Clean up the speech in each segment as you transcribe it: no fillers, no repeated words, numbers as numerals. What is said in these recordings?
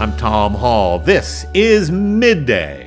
I'm Tom Hall. This is Midday.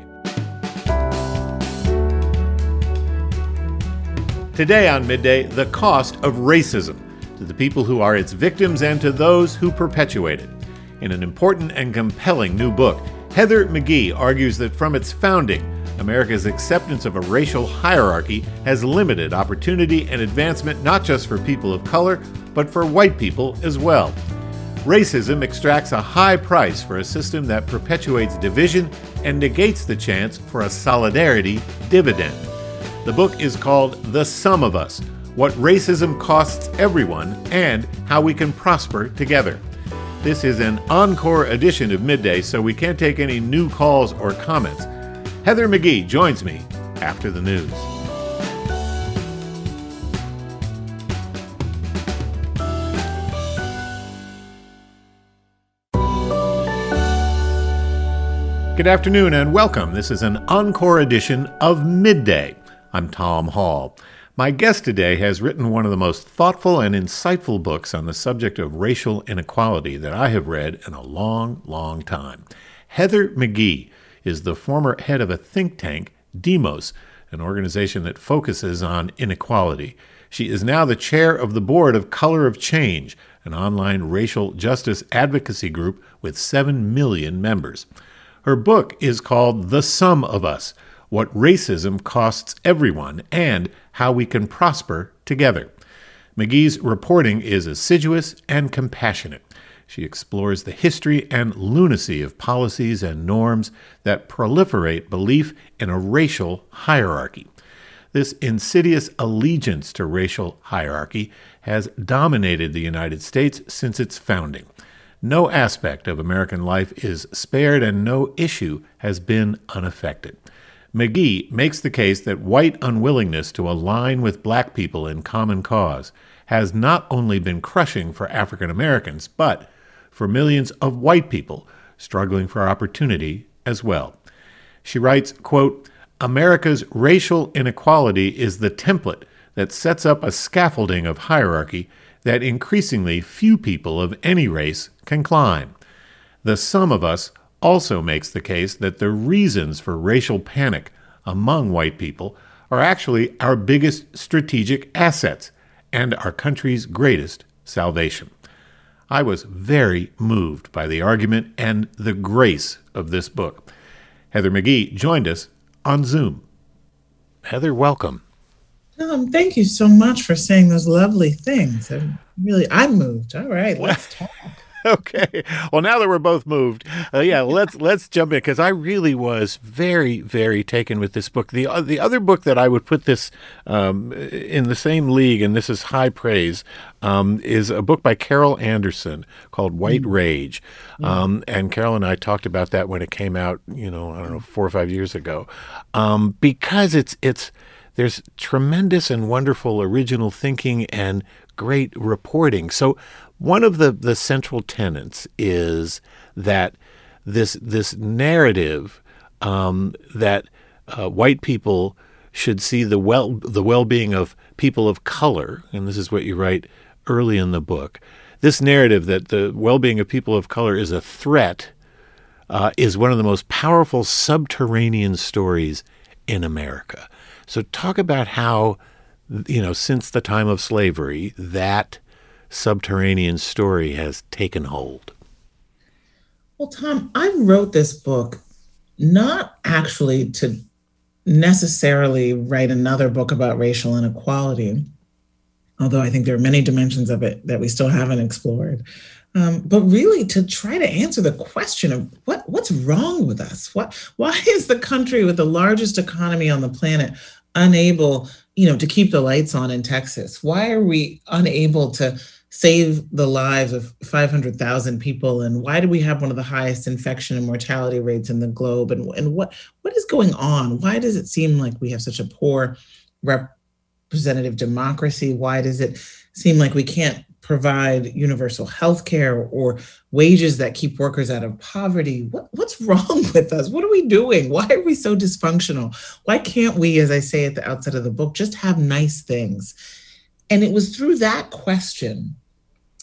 Today on Midday, the cost of racism, to the people who are its victims and to those who perpetuate it. In an important and compelling new book, Heather McGhee argues that from its founding, America's acceptance of a racial hierarchy has limited opportunity and advancement not just for people of color, but for white people as well. Racism extracts a high price for a system that perpetuates division and negates the chance for a solidarity dividend. The book is called The Sum of Us: What Racism Costs Everyone and How We Can Prosper Together. This is an encore edition of Midday, so we can't take any new calls or comments. Heather McGhee joins me after the news. Good afternoon and welcome. This is an encore edition of Midday. I'm Tom Hall. My guest today has written one of the most thoughtful and insightful books on the subject of racial inequality that I have read in a long, long time. Heather McGhee is the former head of a think tank, Demos, an organization that focuses on inequality. She is now the chair of the board of Color of Change, an online racial justice advocacy group with 7 million members. Her book is called The Sum of Us: What Racism Costs Everyone and How We Can Prosper Together. McGhee's reporting is assiduous and compassionate. She explores the history and lunacy of policies and norms that proliferate belief in a racial hierarchy. This insidious allegiance to racial hierarchy has dominated the United States since its founding. No aspect of American life is spared and no issue has been unaffected. McGhee makes the case that white unwillingness to align with black people in common cause has not only been crushing for African Americans, but for millions of white people struggling for opportunity as well. She writes, quote, "America's racial inequality is the template that sets up a scaffolding of hierarchy that increasingly few people of any race can climb. The Sum of Us also makes the case that the reasons for racial panic among white people are actually our biggest strategic assets and our country's greatest salvation." I was very moved by the argument and the grace of this book. Heather McGhee joined us on Zoom. Heather, welcome. Thank you so much for saying those lovely things. I'm moved. All right, let's talk. Okay. Well, now that we're both moved, let's jump in, because I really was very, very taken with this book. The other book that I would put this in the same league, and this is high praise, is a book by Carol Anderson called White Rage. And Carol and I talked about that when it came out, 4 or 5 years ago, because there's tremendous and wonderful original thinking and great reporting. So one of the central tenets is that this narrative that white people should see the well-being of people of color, and this is what you write early in the book. This narrative that the well-being of people of color is a threat is one of the most powerful subterranean stories in America. So talk about how, since the time of slavery, that subterranean story has taken hold. Well, Tom, I wrote this book not actually to necessarily write another book about racial inequality, although I think there are many dimensions of it that we still haven't explored, but really to try to answer the question of what's wrong with us? Why is the country with the largest economy on the planet unable, to keep the lights on in Texas? Why are we unable to save the lives of 500,000 people? And why do we have one of the highest infection and mortality rates in the globe? And what is going on? Why does it seem like we have such a poor representative democracy? Why does it seem like we can't provide universal health care or wages that keep workers out of poverty? What's wrong with us? What are we doing? Why are we so dysfunctional? Why can't we, as I say at the outset of the book, just have nice things? And it was through that question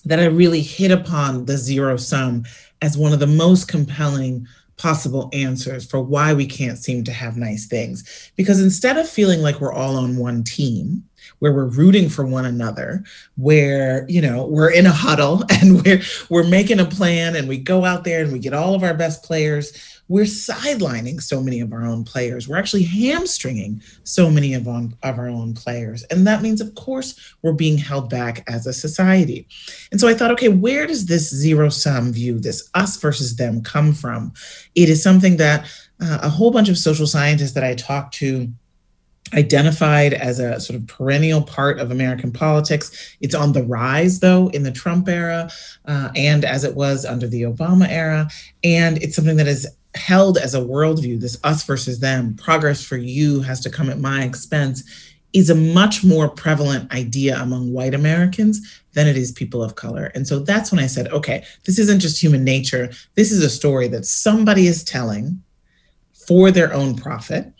that I really hit upon the zero sum as one of the most compelling possible answers for why we can't seem to have nice things. Because instead of feeling like we're all on one team, where we're rooting for one another, where, we're in a huddle and we're making a plan and we go out there and we get all of our best players, we're sidelining so many of our own players. We're actually hamstringing so many of our own players. And that means, of course, we're being held back as a society. And so I thought, okay, where does this zero sum view, this us versus them, come from? It is something that a whole bunch of social scientists that I talked to identified as a sort of perennial part of American politics. It's on the rise, though, in the Trump era, and as it was under the Obama era. And it's something that is held as a worldview, this us versus them, progress for you has to come at my expense, is a much more prevalent idea among white Americans than it is people of color. And so that's when I said, okay, this isn't just human nature. This is a story that somebody is telling for their own profit.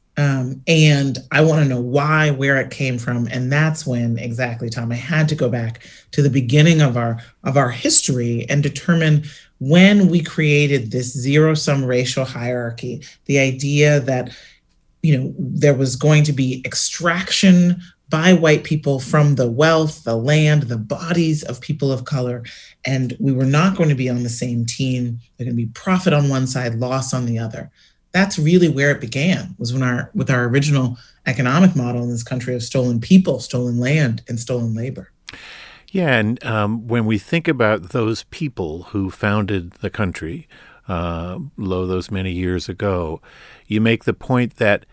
And I want to know why, where it came from. And that's when, exactly, Tom, I had to go back to the beginning of our history and determine when we created this zero-sum racial hierarchy, the idea that, there was going to be extraction by white people from the wealth, the land, the bodies of people of color, and we were not going to be on the same team. They're going to be profit on one side, loss on the other. That's really where it began, was with our original economic model in this country of stolen people, stolen land, and stolen labor. Yeah, and when we think about those people who founded the country, those many years ago, you make the point that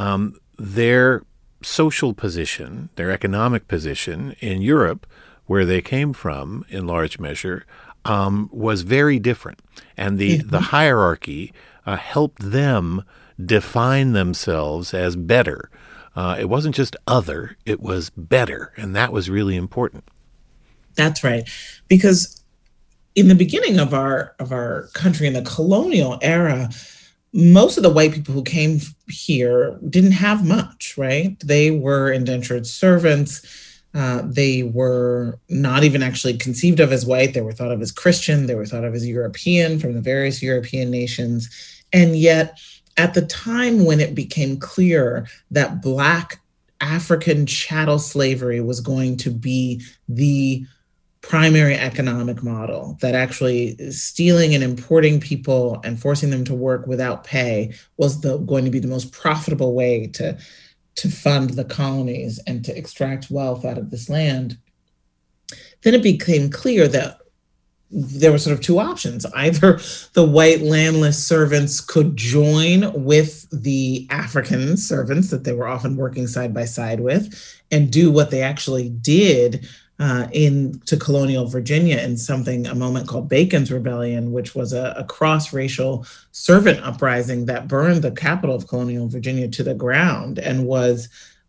their social position, their economic position in Europe, where they came from in large measure, was very different. And the hierarchy helped them define themselves as better. It wasn't just other, it was better. And that was really important. That's right. Because in the beginning of our country, in the colonial era, most of the white people who came here didn't have much, right? They were indentured servants. They were not even actually conceived of as white. They were thought of as Christian. They were thought of as European from the various European nations. And yet, at the time when it became clear that Black African chattel slavery was going to be the primary economic model, that actually stealing and importing people and forcing them to work without pay was going to be the most profitable way to fund the colonies and to extract wealth out of this land, then it became clear that there were sort of two options. Either the white landless servants could join with the African servants that they were often working side by side with and do what they actually did into colonial Virginia in a moment called Bacon's Rebellion, which was a cross-racial servant uprising that burned the capital of colonial Virginia to the ground and was,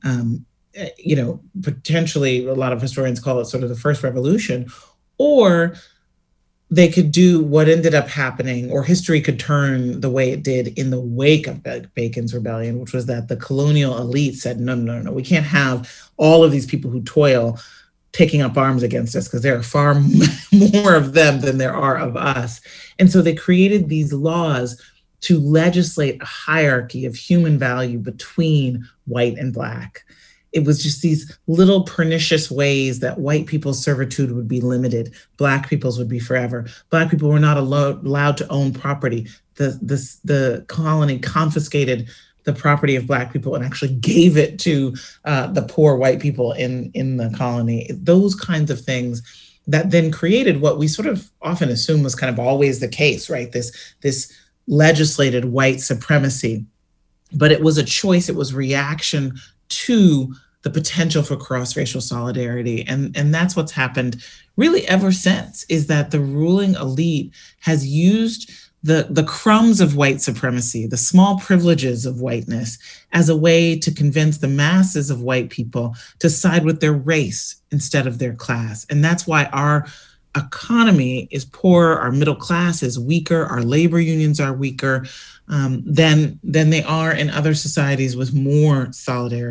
potentially, a lot of historians call it sort of the first revolution. Or they could do what ended up happening, or history could turn the way it did in the wake of Bacon's Rebellion, which was that the colonial elite said, no, we can't have all of these people who toil taking up arms against us, because there are far more of them than there are of us. And so they created these laws to legislate a hierarchy of human value between white and Black. It was just these little pernicious ways that white people's servitude would be limited, Black people's would be forever. Black people were not allowed to own property. The colony confiscated the property of Black people and actually gave it to the poor white people in the colony. Those kinds of things that then created what we sort of often assume was kind of always the case, right? This legislated white supremacy. But it was a choice, it was reaction to the potential for cross-racial solidarity. And that's what's happened really ever since, is that the ruling elite has used the crumbs of white supremacy, the small privileges of whiteness, as a way to convince the masses of white people to side with their race instead of their class. And that's why our economy is poorer, our middle class is weaker, our labor unions are weaker than they are in other societies with more solidarity.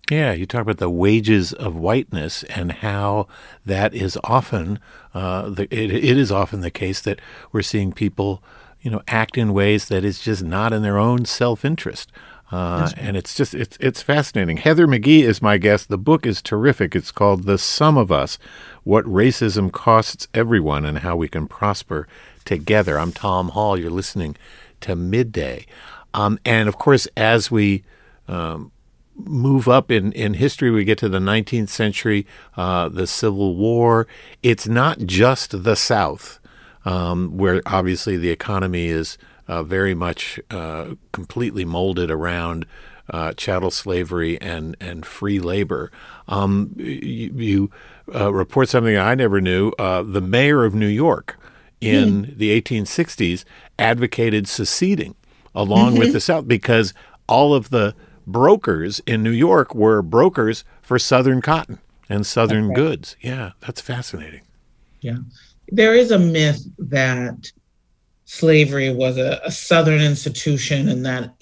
Yeah, you talk about the wages of whiteness and how that is often it is often the case that we're seeing people, act in ways that is just not in their own self-interest. That's right. And it's fascinating. Heather McGhee is my guest. The book is terrific. It's called The Sum of Us: What Racism Costs Everyone and How We Can Prosper Together. I'm Tom Hall. You're listening to Midday. And of course, as we move up in history, we get to the 19th century, the Civil War. It's not just the South, where obviously the economy is very much completely molded around chattel slavery and free labor. You report something I never knew. The mayor of New York in the 1860s advocated seceding along with the South because all of the brokers in New York were brokers for Southern cotton and Southern goods. Yeah, that's fascinating. Yeah. There is a myth that slavery was a Southern institution and that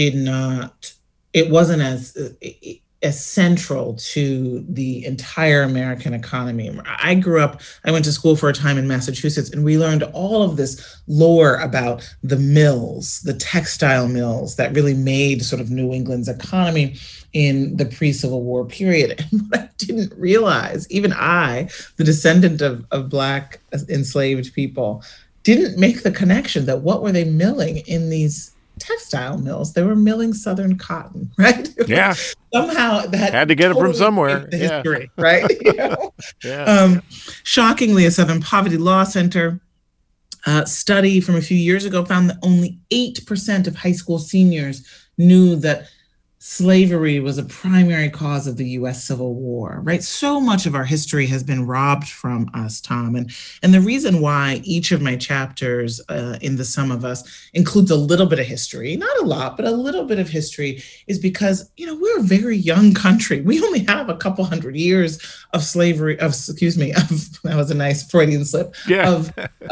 it wasn't as central to the entire American economy. I went to school for a time in Massachusetts, and we learned all of this lore about the mills, the textile mills that really made sort of New England's economy in the pre-Civil War period. And what I didn't realize, even I, the descendant of Black enslaved people, didn't make the connection that what were they milling in these textile mills? They were milling Southern cotton, right? Yeah. Somehow that had to get totally it from somewhere. The history, right? Yeah. Shockingly, a Southern Poverty Law Center study from a few years ago found that only 8% of high school seniors knew that slavery was a primary cause of the U.S. Civil War, right? So much of our history has been robbed from us, Tom. And the reason why each of my chapters in The Sum of Us includes a little bit of history, not a lot, but a little bit of history, is because, we're a very young country. We only have a couple hundred years of slavery, that was a nice Freudian slip, yeah.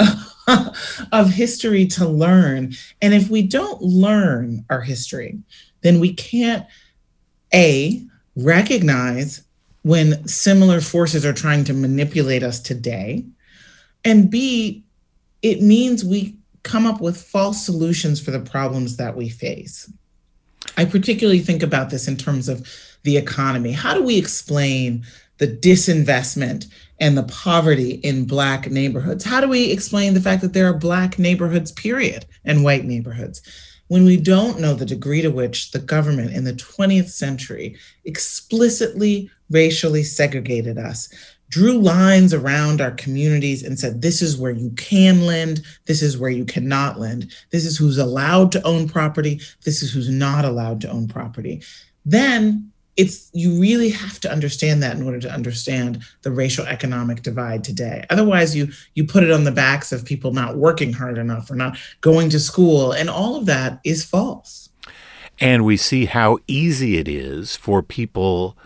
of history to learn. And if we don't learn our history, then we can't, A, recognize when similar forces are trying to manipulate us today, and B, it means we come up with false solutions for the problems that we face. I particularly think about this in terms of the economy. How do we explain the disinvestment and the poverty in Black neighborhoods? How do we explain the fact that there are Black neighborhoods, period, and white neighborhoods, when we don't know the degree to which the government in the 20th century explicitly racially segregated us, drew lines around our communities and said, this is where you can lend, this is where you cannot lend, this is who's allowed to own property, this is who's not allowed to own property? Then you really have to understand that in order to understand the racial economic divide today. Otherwise, you put it on the backs of people not working hard enough or not going to school, and all of that is false. And we see how easy it is for people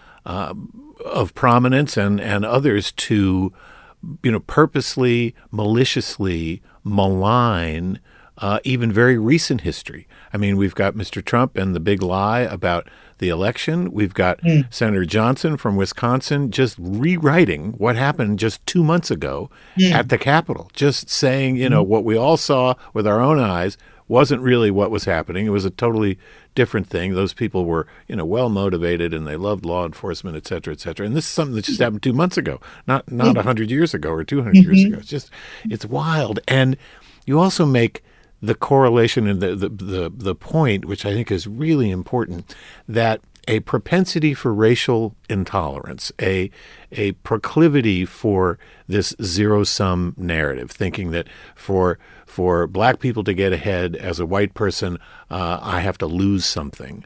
of prominence and others to, purposely, maliciously malign even very recent history. I mean, we've got Mr. Trump and the big lie about the election. We've got Senator Johnson from Wisconsin just rewriting what happened just 2 months ago at the Capitol, just saying, what we all saw with our own eyes wasn't really what was happening. It was a totally different thing. Those people were, well motivated and they loved law enforcement, et cetera, et cetera. And this is something that just happened 2 months ago, not 100 years ago or 200 years ago. It's wild. And you also make the correlation and the point, which I think is really important, that a propensity for racial intolerance, a proclivity for this zero-sum narrative, thinking that for Black people to get ahead as a white person, I have to lose something.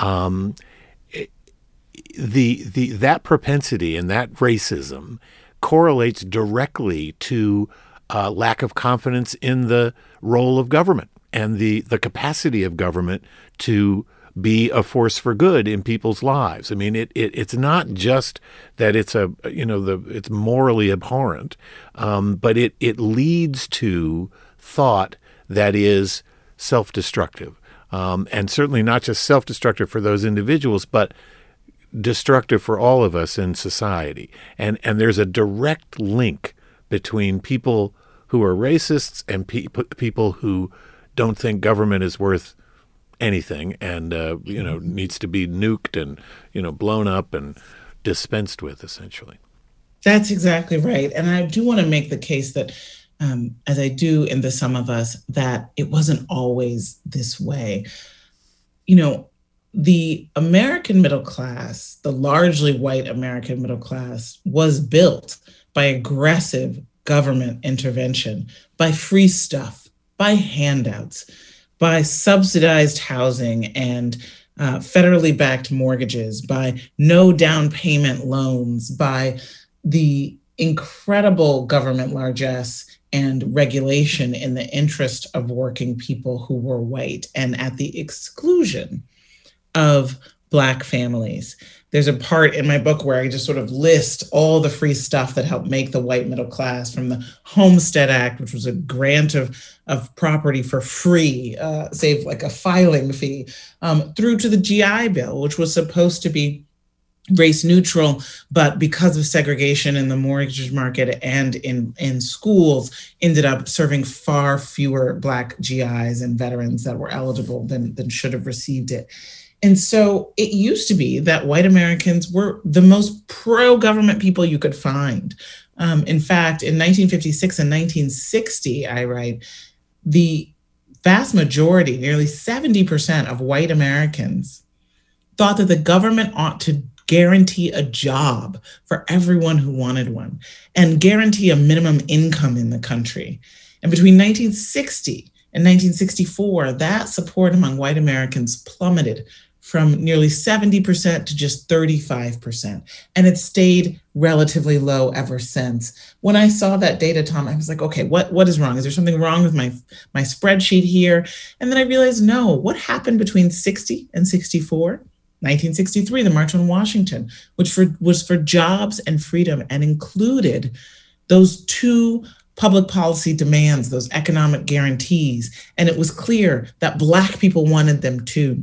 That propensity and that racism correlates directly to lack of confidence in the role of government and the capacity of government to be a force for good in people's lives. I mean, it's not just that it's it's morally abhorrent, but it leads to thought that is self-destructive, and certainly not just self-destructive for those individuals, but destructive for all of us in society. And there's a direct link between people who are racists and people who don't think government is worth anything and, needs to be nuked and, blown up and dispensed with, essentially. That's exactly right. And I do want to make the case that, as I do in The Sum of Us, that it wasn't always this way. The American middle class, the largely white American middle class, was built by aggressive government intervention, by free stuff, by handouts, by subsidized housing and federally backed mortgages, by no down payment loans, by the incredible government largesse and regulation in the interest of working people who were white and at the exclusion of Black families. There's a part in my book where I just sort of list all the free stuff that helped make the white middle class, from the Homestead Act, which was a grant of property for free, save like a filing fee, through to the GI Bill, which was supposed to be race neutral, but because of segregation in the mortgage market and in schools, ended up serving far fewer Black GIs and veterans that were eligible than should have received it. And so it used to be that white Americans were the most pro-government people you could find. In fact, in 1956 and 1960, I write, the vast majority, nearly 70% of white Americans thought that the government ought to guarantee a job for everyone who wanted one and guarantee a minimum income in the country. And between 1960 and 1964, that support among white Americans plummeted from nearly 70% to just 35%. And it stayed relatively low ever since. When I saw that data, Tom, I was like, okay, what is wrong? Is there something wrong with my spreadsheet here? And then I realized, no, what happened between 60 and 64? 1963, the March on Washington, which was for jobs and freedom and included those two public policy demands, those economic guarantees. And it was clear that Black people wanted them too.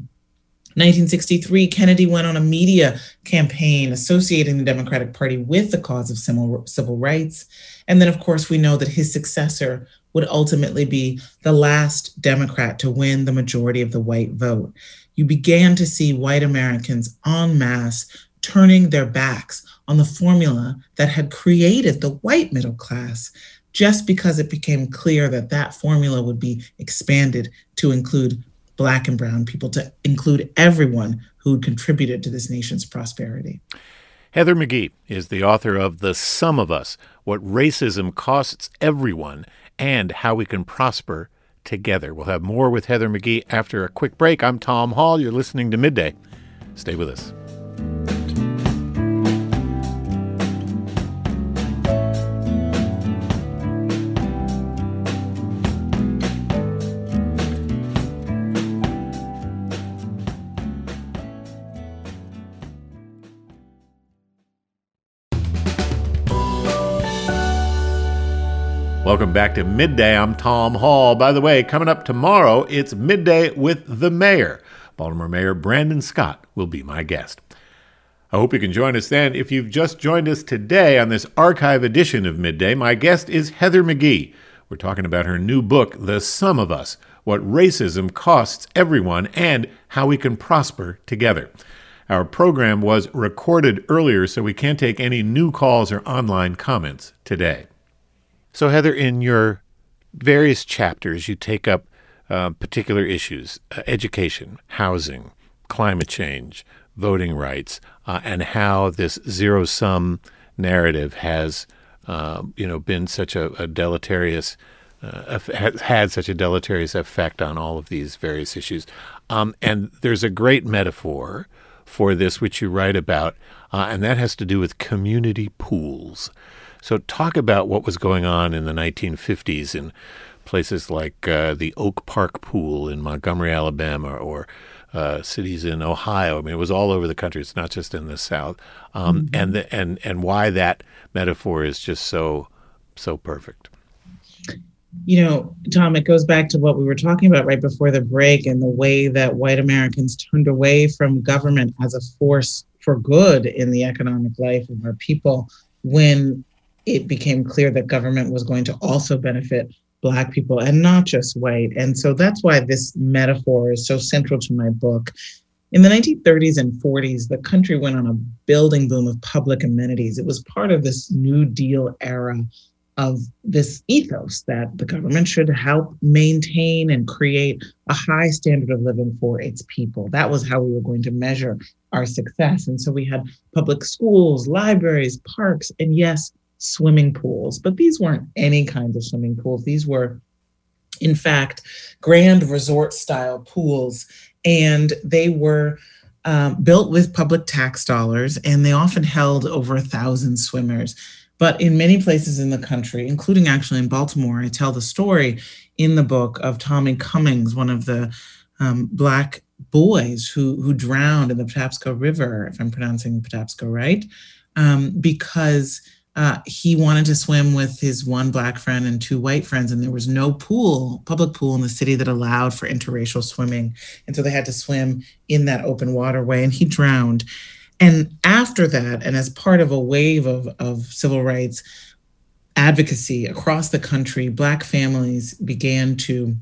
1963, Kennedy went on a media campaign associating the Democratic Party with the cause of civil rights. And then, of course, we know that his successor would ultimately be the last Democrat to win the majority of the white vote. You began to see white Americans en masse turning their backs on the formula that had created the white middle class, just because it became clear that that formula would be expanded to include Black and brown people, to include everyone who contributed to this nation's prosperity. Heather McGhee is the author of The Sum of Us: What Racism Costs Everyone and How We Can Prosper Together. We'll have more with Heather McGhee after a quick break. I'm Tom Hall. You're listening to Midday. Stay with us. Welcome back to Midday. I'm Tom Hall. By the way, coming up tomorrow, it's Midday with the Mayor. Baltimore Mayor Brandon Scott will be my guest. I hope you can join us then. If you've just joined us today on this archive edition of Midday, my guest is Heather McGhee. We're talking about her new book, The Sum of Us: What Racism Costs Everyone and How We Can Prosper Together. Our program was recorded earlier, so we can't take any new calls or online comments today. So, Heather, in your various chapters, you take up particular issues: education, housing, climate change, voting rights, and how this zero-sum narrative has, been such a deleterious, had such a deleterious effect on all of these various issues. And there's a great metaphor for this, which you write about, and that has to do with community pools. So talk about what was going on in the 1950s in places like the Oak Park Pool in Montgomery, Alabama, or cities in Ohio. I mean, it was all over the country. It's not just in the South. And why that metaphor is just so perfect. You know, Tom, it goes back to what we were talking about right before the break, and the way that white Americans turned away from government as a force for good in the economic life of our people when it became clear that government was going to also benefit Black people and not just white. And so that's why this metaphor is so central to my book. In the 1930s and 40s, the country went on a building boom of public amenities. It was part of this New Deal era of this ethos that the government should help maintain and create a high standard of living for its people. That was how we were going to measure our success. And so we had public schools, libraries, parks, and yes, swimming pools. But these weren't any kinds of swimming pools. These were, in fact, grand resort style pools. And they were built with public tax dollars, and they often held over 1,000 swimmers. But in many places in the country, including actually in Baltimore, I tell the story in the book of Tommy Cummings, one of the Black boys who drowned in the Patapsco River, if I'm pronouncing Patapsco right, because he wanted to swim with his one Black friend and two white friends, and there was no public pool in the city that allowed for interracial swimming. And so they had to swim in that open waterway, and he drowned. And after that, and as part of a wave of civil rights advocacy across the country, Black families began to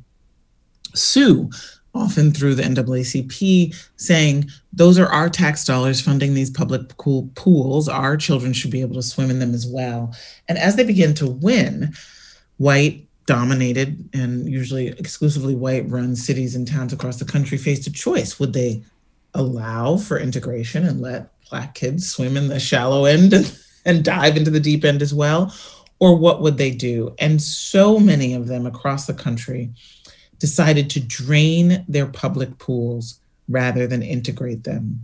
sue, often through the NAACP, saying, those are our tax dollars funding these public pools. Our children should be able to swim in them as well. And as they began to win, white dominated and usually exclusively white run cities and towns across the country faced a choice. Would they allow for integration and let Black kids swim in the shallow end and dive into the deep end as well? Or what would they do? And so many of them across the country decided to drain their public pools rather than integrate them.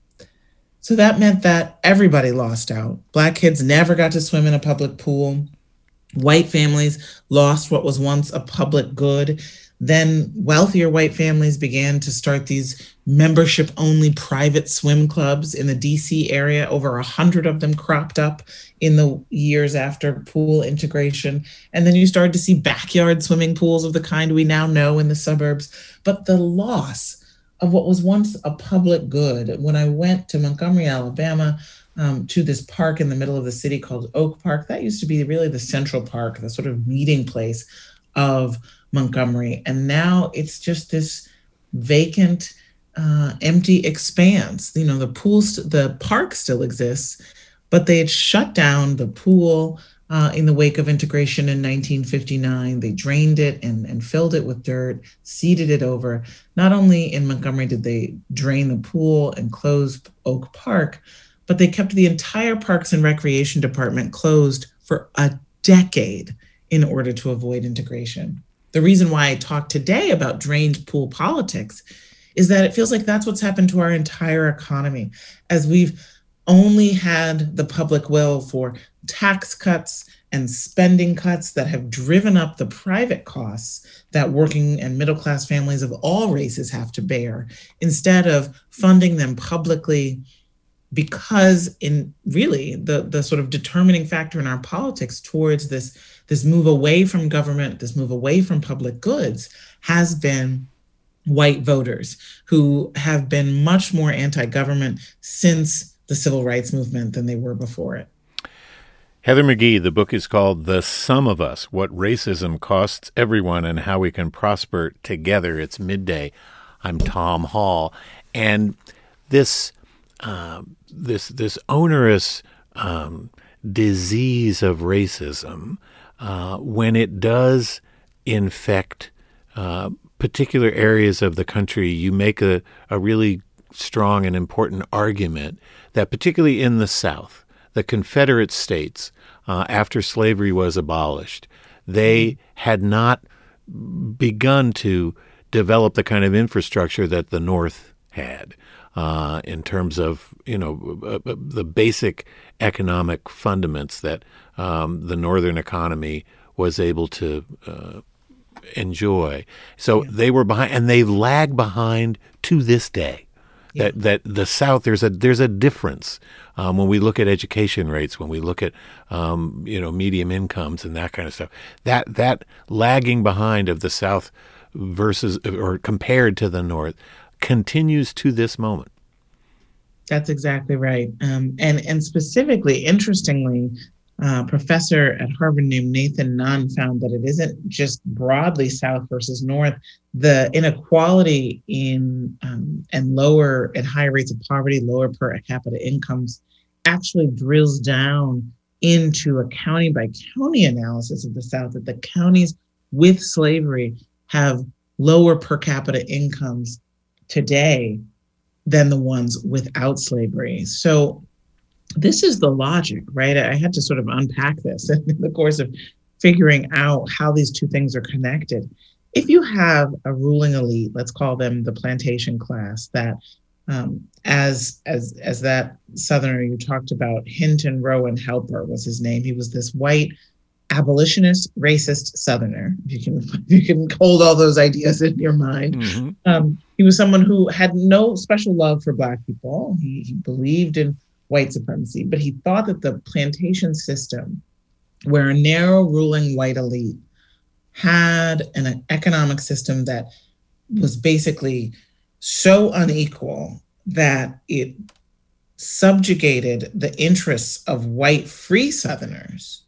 So that meant that everybody lost out. Black kids never got to swim in a public pool. White families lost what was once a public good. Then wealthier white families began to start these membership-only private swim clubs in the DC area. Over 100 of them cropped up in the years after pool integration. And then you started to see backyard swimming pools of the kind we now know in the suburbs. But the loss of what was once a public good, when I went to Montgomery, Alabama, to this park in the middle of the city called Oak Park, that used to be really the central park, the sort of meeting place of Montgomery. And now it's just this vacant, empty expanse. You know, the park still exists, but they had shut down the pool in the wake of integration in 1959. They drained it and filled it with dirt, seeded it over. Not only in Montgomery did they drain the pool and close Oak Park, but they kept the entire Parks and Recreation Department closed for a decade in order to avoid integration. The reason why I talk today about drained pool politics is that it feels like that's what's happened to our entire economy, as we've only had the public will for tax cuts and spending cuts that have driven up the private costs that working and middle-class families of all races have to bear, instead of funding them publicly, because in really the sort of determining factor in our politics towards this move away from government, this move away from public goods, has been white voters who have been much more anti-government since the civil rights movement than they were before it. Heather McGhee, the book is called The Sum of Us, What Racism Costs Everyone and How We Can Prosper Together. It's midday. I'm Tom Hall. And this onerous disease of racism, when it does infect particular areas of the country, you make a really strong and important argument that particularly in the South, the Confederate states, after slavery was abolished, they had not begun to develop the kind of infrastructure that the North had. In terms of, the basic economic fundaments that the Northern economy was able to enjoy. So they were behind, and they lag behind to this day. Yeah. That the South, there's a difference when we look at education rates, when we look at medium incomes and that kind of stuff. That lagging behind of the South versus or compared to the North continues to this moment. That's exactly right. And specifically, interestingly, a professor at Harvard named Nathan Nunn found that it isn't just broadly South versus North. The inequality in and lower and higher rates of poverty, lower per capita incomes, actually drills down into a county by county analysis of the South. That the counties with slavery have lower per capita incomes today than the ones without slavery. So this is the logic, right? I had to sort of unpack this in the course of figuring out how these two things are connected. If you have a ruling elite, let's call them the plantation class, that as that Southerner you talked about, Hinton Rowan Helper was his name. He was this white abolitionist, racist Southerner. If you can hold all those ideas in your mind. Mm-hmm. He was someone who had no special love for Black people. He believed in white supremacy, but he thought that the plantation system, where a narrow ruling white elite had an economic system that was basically so unequal that it subjugated the interests of white free Southerners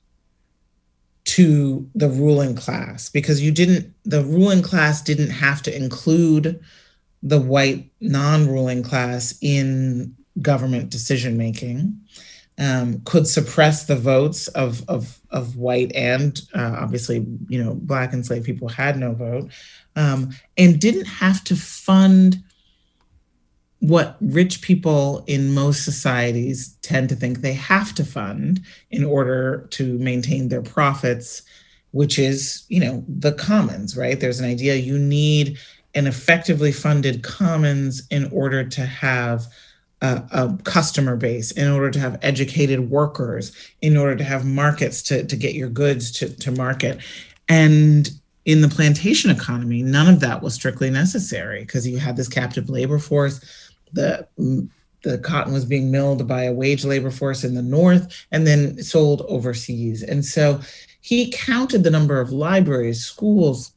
to the ruling class, because the ruling class didn't have to include the white non-ruling class in government decision making, could suppress the votes of white and obviously, Black enslaved people had no vote, and didn't have to fund what rich people in most societies tend to think they have to fund in order to maintain their profits, which is, the commons, right? There's an idea you need an effectively funded commons in order to have a customer base, in order to have educated workers, in order to have markets to get your goods to market. And in the plantation economy, none of that was strictly necessary because you had this captive labor force. The cotton was being milled by a wage labor force in the North and then sold overseas. And so he counted the number of libraries, schools,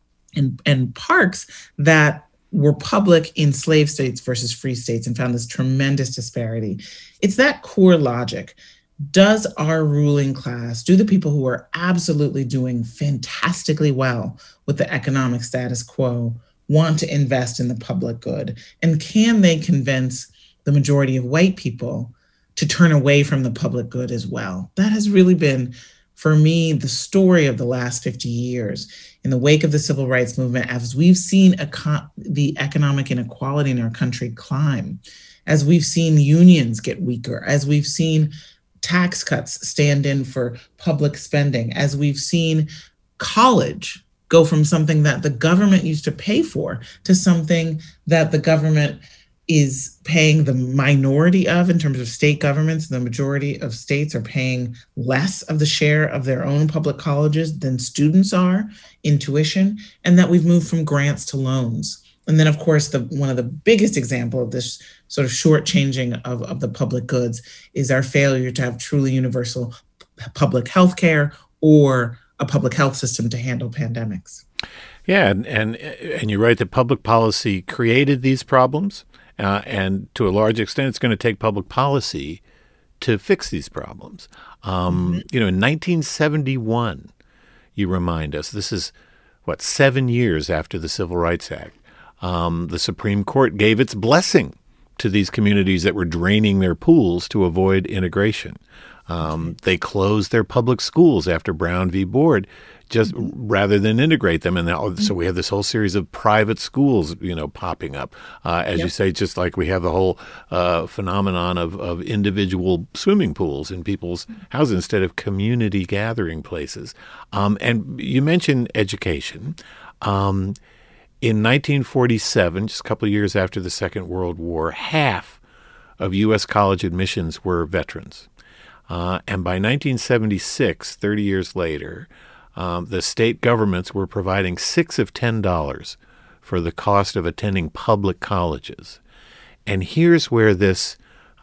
and parks that were public in slave states versus free states and found this tremendous disparity. It's that core logic. Does our ruling class, do the people who are absolutely doing fantastically well with the economic status quo, want to invest in the public good? And can they convince the majority of white people to turn away from the public good as well? That has really been, for me, the story of the last 50 years. In the wake of the civil rights movement, as we've seen the economic inequality in our country climb, as we've seen unions get weaker, as we've seen tax cuts stand in for public spending, as we've seen college go from something that the government used to pay for to something that the government is paying the minority of in terms of state governments. The majority of states are paying less of the share of their own public colleges than students are in tuition, and that we've moved from grants to loans. And then, of course, one of the biggest example of this sort of shortchanging of the public goods is our failure to have truly universal public health care or a public health system to handle pandemics. Yeah, and you're right that public policy created these problems. And to a large extent, it's going to take public policy to fix these problems. In 1971, you remind us, this is, 7 years after the Civil Rights Act, the Supreme Court gave its blessing to these communities that were draining their pools to avoid integration. They closed their public schools after Brown v. Board, just rather than integrate them. And now, so we have this whole series of private schools, popping up. As you say, just like we have the whole phenomenon of individual swimming pools in people's houses instead of community gathering places. And you mentioned education. In 1947, just a couple of years after the Second World War, half of U.S. college admissions were veterans. And by 1976, 30 years later, the state governments were providing $6 of $10 for the cost of attending public colleges. And here's where this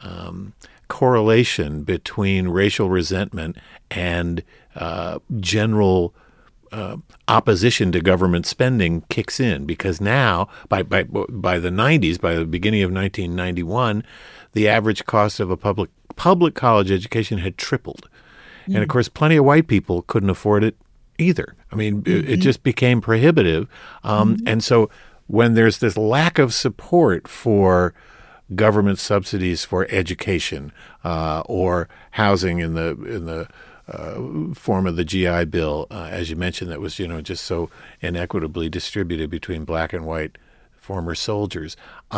correlation between racial resentment and general opposition to government spending kicks in, because now, by the 90s, by the beginning of 1991, the average cost of a public college education had tripled. And of course, plenty of white people couldn't afford it either. I mean, it just became prohibitive. And so when there's this lack of support for government subsidies for education or housing in the form of the GI Bill, as you mentioned, that was just so inequitably distributed between black and white former soldiers,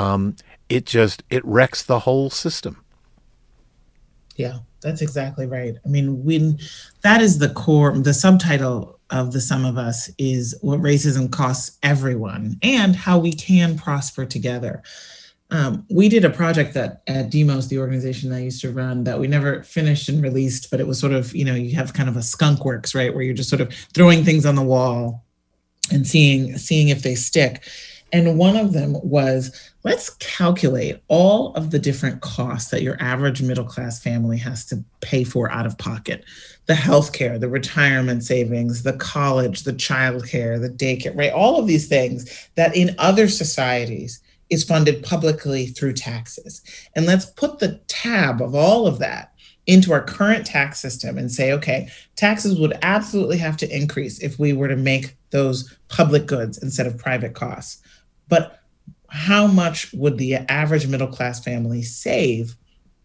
it wrecks the whole system. Yeah, that's exactly right. I mean, that is the core. The subtitle of The Sum of Us is what racism costs everyone and how we can prosper together. We did a project at Demos, the organization I used to run, that we never finished and released, but it was sort of, you have kind of a skunk works, right? Where you're just sort of throwing things on the wall and seeing if they stick. And one of them was, let's calculate all of the different costs that your average middle-class family has to pay for out of pocket. The healthcare, the retirement savings, the college, the childcare, the daycare, right? All of these things that in other societies is funded publicly through taxes. And let's put the tab of all of that into our current tax system and say, okay, taxes would absolutely have to increase if we were to make those public goods instead of private costs. But how much would the average middle-class family save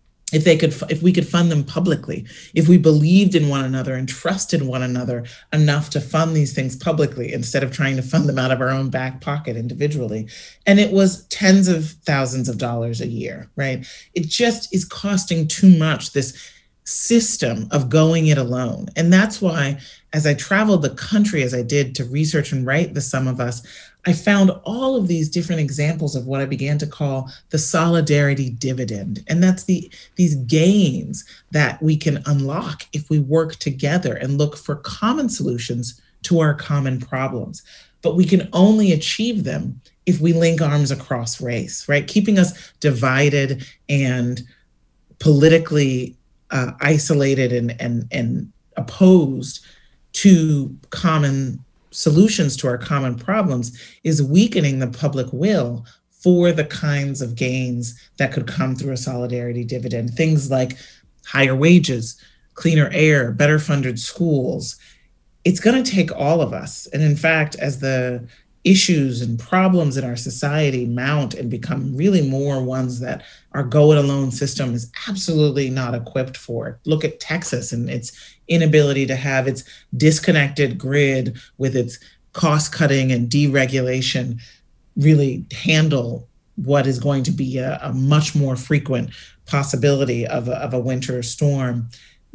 if we could fund them publicly, if we believed in one another and trusted one another enough to fund these things publicly instead of trying to fund them out of our own back pocket individually? And it was tens of thousands of dollars a year, right? It just is costing too much, this system of going it alone. And that's why, as I traveled the country, as I did to research and write The Sum of Us, I found all of these different examples of what I began to call the solidarity dividend. And that's these gains that we can unlock if we work together and look for common solutions to our common problems. But we can only achieve them if we link arms across race, right? Keeping us divided and politically isolated and opposed to common solutions to our common problems is weakening the public will for the kinds of gains that could come through a solidarity dividend. Things like higher wages, cleaner air, better funded schools. It's going to take all of us. And in fact, as the issues and problems in our society mount and become really more ones that our go-it-alone system is absolutely not equipped for. Look at Texas and its inability to have its disconnected grid with its cost-cutting and deregulation really handle what is going to be a much more frequent possibility of a winter storm.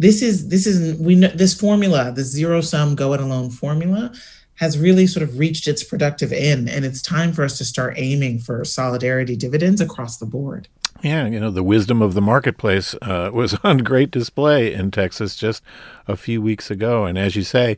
This formula, the zero-sum go-it-alone formula, has really sort of reached its productive end, and it's time for us to start aiming for solidarity dividends across the board. Yeah, the wisdom of the marketplace was on great display in Texas just a few weeks ago. And as you say,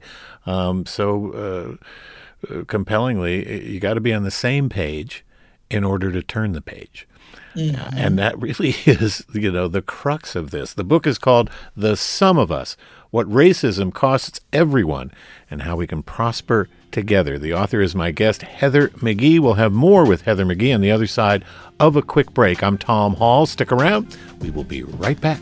compellingly, you got to be on the same page in order to turn the page. Mm-hmm. And that really is, the crux of this. The book is called The Sum of Us: What Racism Costs Everyone and How We Can Prosper Together. The author is my guest, Heather McGhee. We'll have more with Heather McGhee on the other side of a quick break. I'm Tom Hall. Stick around. We will be right back.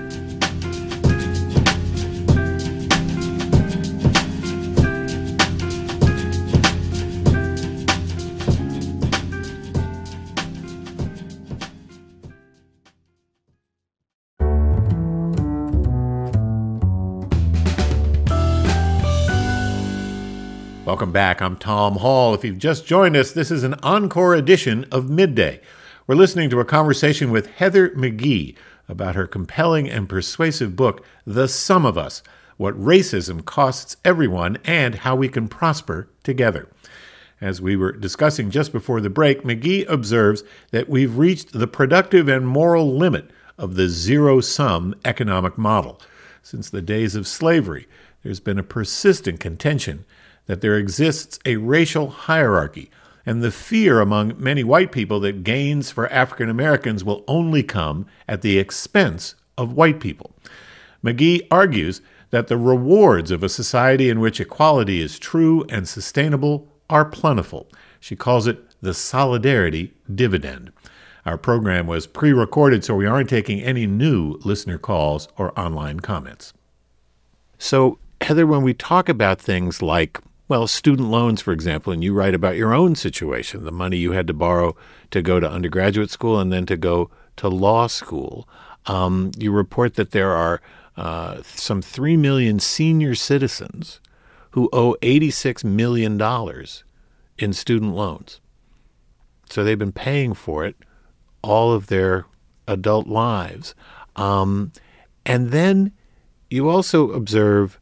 Welcome back. I'm Tom Hall. If you've just joined us, this is an encore edition of Midday. We're listening to a conversation with Heather McGhee about her compelling and persuasive book, The Sum of Us: What Racism Costs Everyone and How We Can Prosper Together. As we were discussing just before the break, McGhee observes that we've reached the productive and moral limit of the zero-sum economic model. Since the days of slavery, there's been a persistent contention that there exists a racial hierarchy and the fear among many white people that gains for African Americans will only come at the expense of white people. McGhee argues that the rewards of a society in which equality is true and sustainable are plentiful. She calls it the solidarity dividend. Our program was pre-recorded, so we aren't taking any new listener calls or online comments. So, Heather, when we talk about things like, well, student loans, for example, and you write about your own situation, the money you had to borrow to go to undergraduate school and then to go to law school, you report that there are some 3 million senior citizens who owe $86 million in student loans. So they've been paying for it all of their adult lives. And then you also observe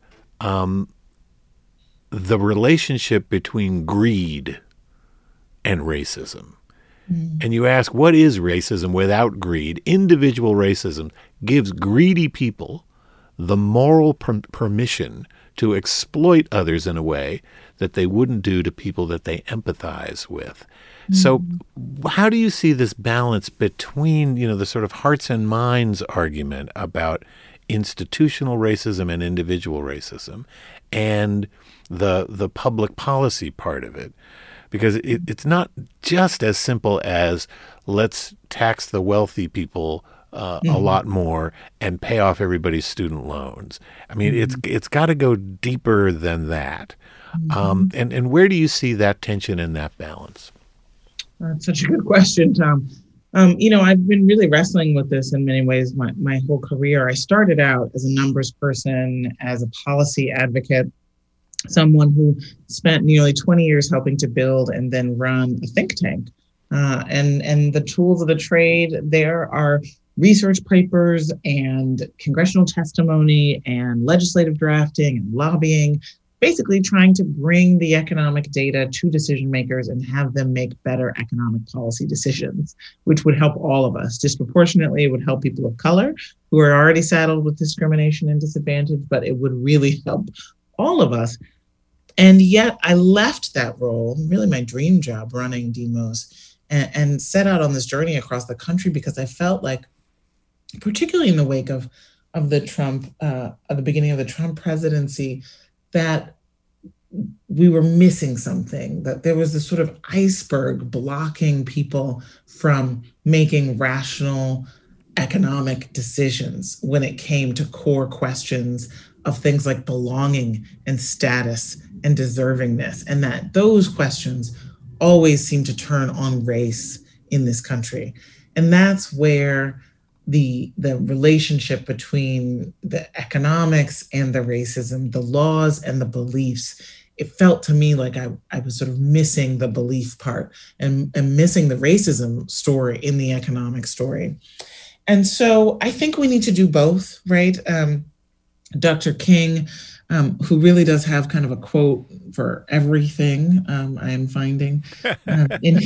the relationship between greed and racism. And you ask, what is racism without greed? Individual racism gives greedy people the moral permission to exploit others in a way that they wouldn't do to people that they empathize with. So how do you see this balance between, the sort of hearts and minds argument about institutional racism and individual racism and the public policy part of it? Because it's not just as simple as let's tax the wealthy people a lot more and pay off everybody's student loans. I mean, it's got to go deeper than that. And where do you see that tension and that balance? That's such a good question, Tom. I've been really wrestling with this in many ways my whole career. I started out as a numbers person, as a policy advocate, someone who spent nearly 20 years helping to build and then run a think tank. And the tools of the trade there are research papers and congressional testimony and legislative drafting and lobbying, basically trying to bring the economic data to decision makers and have them make better economic policy decisions, which would help all of us. Disproportionately, it would help people of color who are already saddled with discrimination and disadvantage, but it would really help all of us. And yet I left that role, really my dream job, running Demos, and set out on this journey across the country because I felt like, particularly in the wake of the Trump, at the beginning of the Trump presidency, that we were missing something, that there was this sort of iceberg blocking people from making rational economic decisions when it came to core questions of things like belonging and status and deservingness, and that those questions always seem to turn on race in this country. And that's where the relationship between the economics and the racism, the laws and the beliefs, it felt to me like I was sort of missing the belief part and missing the racism story in the economic story. And so I think we need to do both, right? Dr. King, who really does have kind of a quote for everything, I am finding in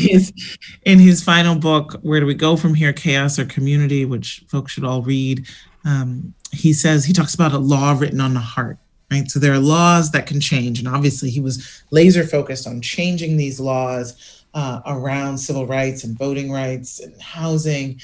his final book, Where Do We Go From Here, Chaos or Community, which folks should all read. He talks about a law written on the heart, right? So there are laws that can change. And obviously he was laser focused on changing these laws around civil rights and voting rights and housing.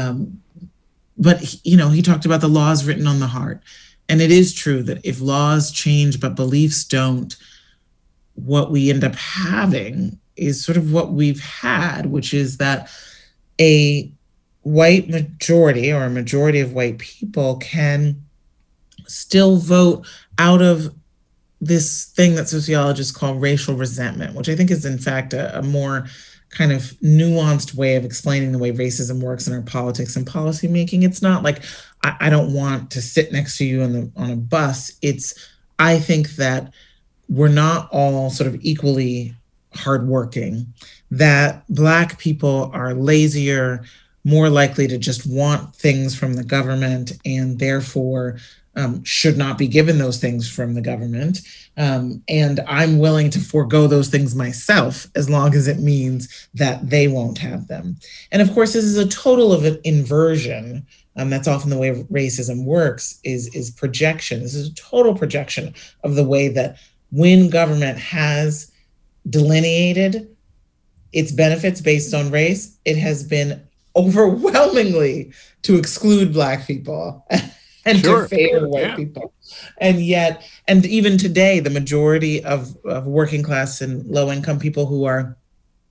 But he talked about the laws written on the heart. And it is true that if laws change but beliefs don't, what we end up having is sort of what we've had, which is that a white majority or a majority of white people can still vote out of this thing that sociologists call racial resentment, which I think is in fact a more kind of nuanced way of explaining the way racism works in our politics and policymaking. It's not like I don't want to sit next to you on a bus. I think that we're not all sort of equally hardworking, that Black people are lazier, more likely to just want things from the government and therefore should not be given those things from the government. And I'm willing to forego those things myself as long as it means that they won't have them. And of course, this is a total of an inversion. That's often the way racism works, is projection. This is a total projection of the way that when government has delineated its benefits based on race, it has been overwhelmingly to exclude Black people and to favor white people. And yet, and even today, the majority of working class and low income people who are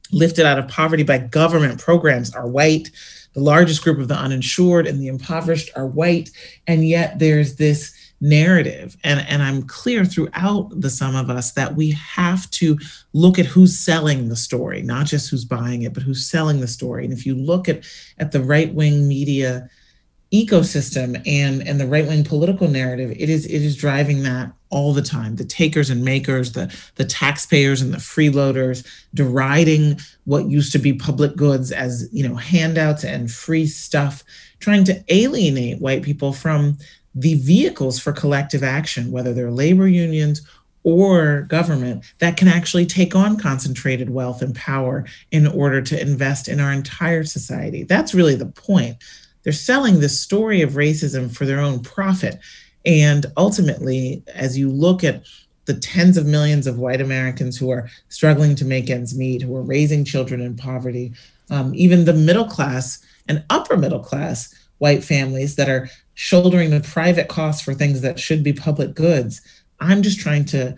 lifted out of poverty by government programs are white. The largest group of the uninsured and the impoverished are white. And yet there's this narrative, and I'm clear throughout the Sum of Us that we have to look at who's selling the story, not just who's buying it, but who's selling the story. And if you look at the right-wing media ecosystem and the right-wing political narrative, it is driving that all the time. The takers and makers, the taxpayers and the freeloaders deriding what used to be public goods as, handouts and free stuff, trying to alienate white people from the vehicles for collective action, whether they're labor unions or government, that can actually take on concentrated wealth and power in order to invest in our entire society. That's really the point. They're selling this story of racism for their own profit. And ultimately, as you look at the tens of millions of white Americans who are struggling to make ends meet, who are raising children in poverty, even the middle class and upper middle class white families that are shouldering the private costs for things that should be public goods, I'm just trying to,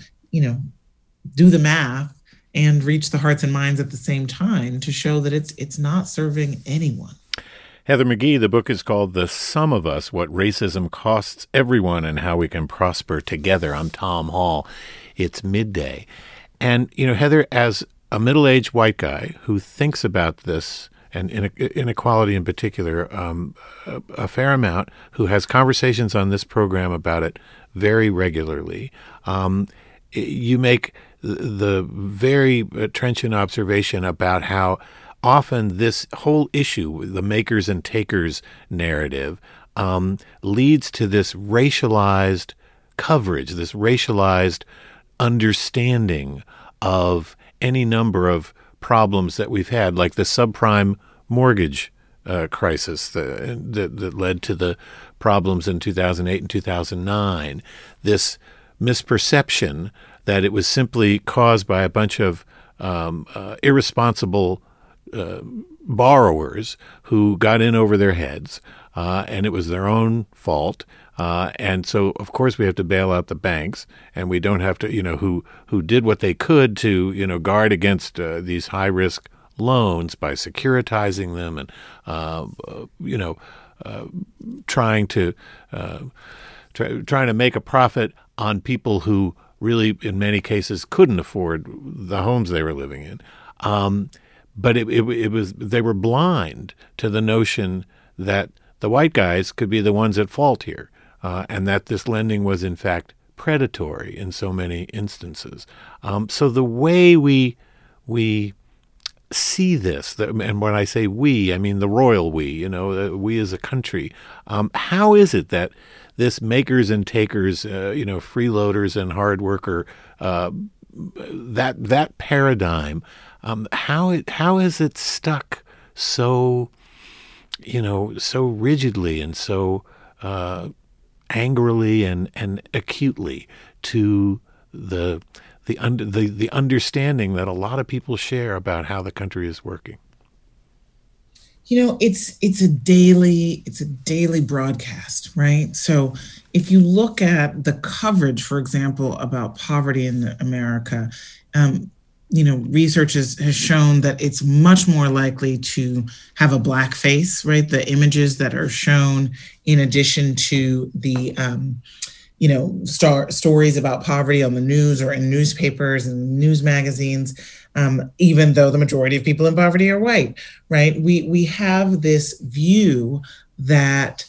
do the math and reach the hearts and minds at the same time to show that it's not serving anyone. Heather McGhee, the book is called The Sum of Us, What Racism Costs Everyone and How We Can Prosper Together. I'm Tom Hall. It's midday. And, Heather, as a middle-aged white guy who thinks about this and inequality in particular, a fair amount, who has conversations on this program about it very regularly, you make the very trenchant observation about how often this whole issue, the makers and takers narrative, leads to this racialized coverage, this racialized understanding of any number of problems that we've had, like the subprime mortgage crisis that led to the problems in 2008 and 2009, this misperception that it was simply caused by a bunch of irresponsible borrowers who got in over their heads, and it was their own fault. And so, of course, we have to bail out the banks, and we don't have to, who did what they could to, guard against these high-risk loans by securitizing them and, trying to make a profit on people who really, in many cases, couldn't afford the homes they were living in. But they were blind to the notion that the white guys could be the ones at fault here, and that this lending was in fact predatory in so many instances. So the way we see this, and when I say we, I mean the royal we, we as a country. How is it that this makers and takers, freeloaders and hard worker, that paradigm, how is it stuck so rigidly and so angrily and acutely to the understanding that a lot of people share about how the country is working? It's a daily broadcast, right? So if you look at the coverage, for example, about poverty in America, research has shown that it's much more likely to have a black face, right? The images that are shown in addition to the, stories about poverty on the news or in newspapers and news magazines, even though the majority of people in poverty are white, right? We have this view that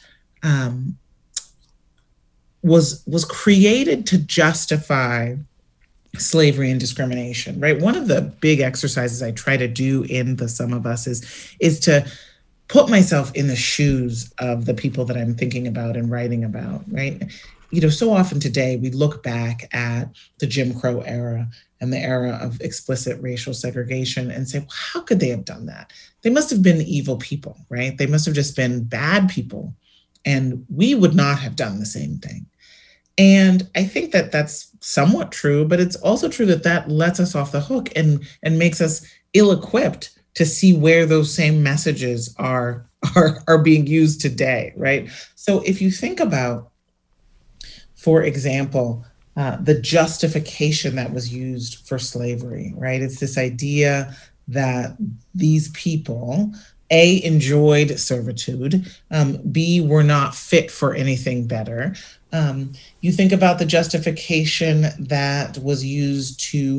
was created to justify slavery and discrimination, right? One of the big exercises I try to do in The Sum of Us is to put myself in the shoes of the people that I'm thinking about and writing about, right? So often today we look back at the Jim Crow era and the era of explicit racial segregation and say, well, how could they have done that? They must have been evil people, right? They must have just been bad people, and we would not have done the same thing. And I think that that's somewhat true, but it's also true that lets us off the hook and makes us ill-equipped to see where those same messages are being used today, right? So if you think about, for example, the justification that was used for slavery, right? It's this idea that these people, A, enjoyed servitude, B, were not fit for anything better. You think about the justification that was used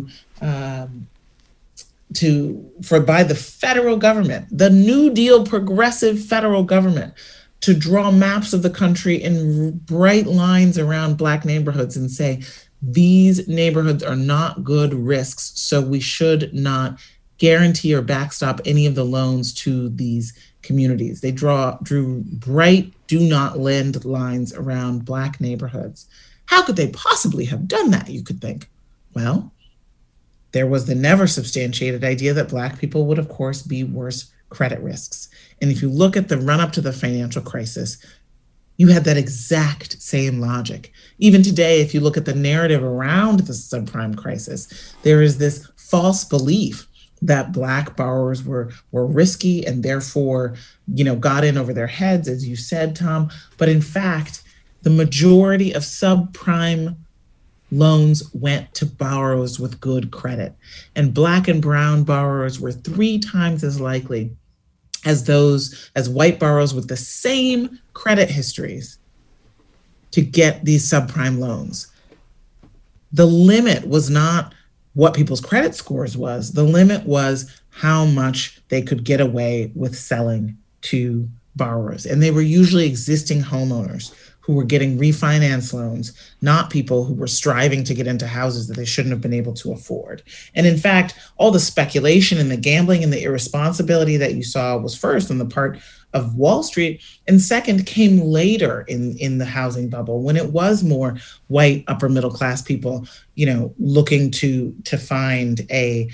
by the federal government, the New Deal progressive federal government, to draw maps of the country in bright lines around Black neighborhoods and say, these neighborhoods are not good risks, so we should not guarantee or backstop any of the loans to these communities. They drew bright do not lend lines around Black neighborhoods. How could they possibly have done that, you could think? Well, there was the never substantiated idea that Black people would, of course, be worse credit risks. And if you look at the run up to the financial crisis, you had that exact same logic. Even today, if you look at the narrative around the subprime crisis, there is this false belief that Black borrowers were risky and therefore, got in over their heads, as you said, Tom. But in fact, the majority of subprime loans went to borrowers with good credit. And Black and brown borrowers were 3 times as likely as white borrowers with the same credit histories to get these subprime loans. The limit was not what people's credit scores was. The limit was how much they could get away with selling to borrowers. And they were usually existing homeowners who were getting refinance loans, not people who were striving to get into houses that they shouldn't have been able to afford. And in fact, all the speculation and the gambling and the irresponsibility that you saw was first on the part of Wall Street, and second came later in the housing bubble, when it was more white upper middle class people, looking to find a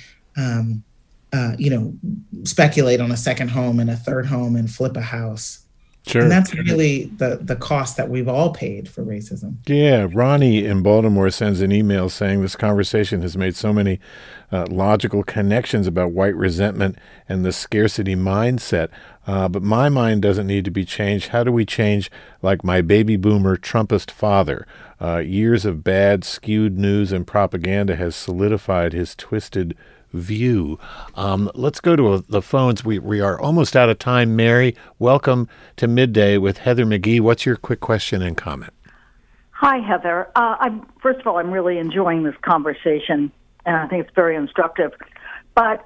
speculate on a second home and a third home and flip a house. Sure. And that's really the cost that we've all paid for racism. Yeah. Ronnie in Baltimore sends an email saying this conversation has made so many logical connections about white resentment and the scarcity mindset. But my mind doesn't need to be changed. How do we change like my baby boomer Trumpist father? Years of bad, skewed news and propaganda has solidified his twisted view. Let's go to the phones. We are almost out of time. Mary, welcome to Midday with Heather McGhee. What's your quick question and comment? Hi, Heather. First of all, I'm really enjoying this conversation, and I think it's very instructive. But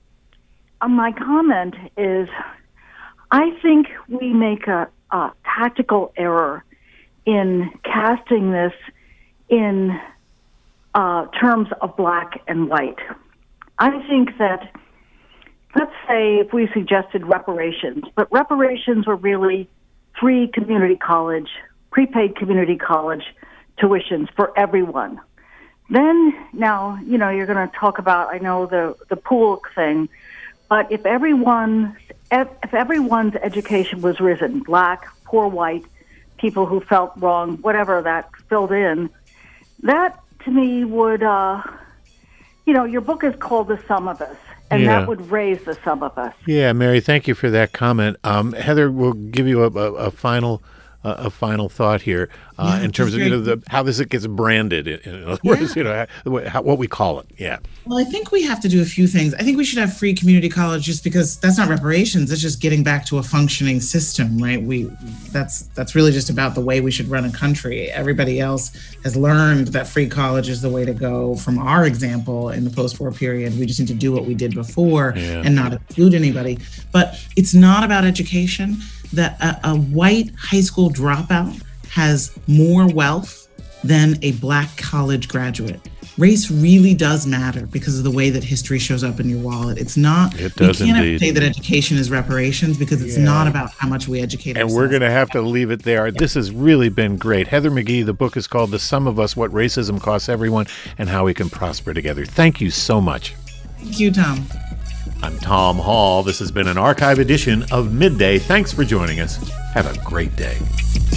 my comment is, I think we make a tactical error in casting this in terms of black and white. I think that, let's say if we suggested reparations, but reparations were really free community college, prepaid community college tuitions for everyone. Then now, you're going to talk about, I know the pool thing, but if everyone's education was risen, black, poor white, people who felt wrong, whatever that filled in, that to me would, your book is called The Sum of Us, and that would raise the sum of us. Yeah, Mary, thank you for that comment. Heather, we'll give you a final thought here in terms of how this gets branded. In other words, what we call it. Yeah. Well, I think we have to do a few things. I think we should have free community college, just because that's not reparations. It's just getting back to a functioning system, right? That's really just about the way we should run a country. Everybody else has learned that free college is the way to go. From our example in the post-war period, we just need to do what we did before and not exclude anybody. But it's not about education. That a white high school dropout has more wealth than a black college graduate. Race really does matter because of the way that history shows up in your wallet. It's not, it does we can't indeed say that education is reparations, because it's not about how much we educate ourselves. And we're going to have to leave it there. This has really been great. Heather McGhee, the book is called The Sum of Us, What Racism Costs Everyone and How We Can Prosper Together. Thank you so much. Thank you, Tom. I'm Tom Hall. This has been an archive edition of Midday. Thanks for joining us. Have a great day.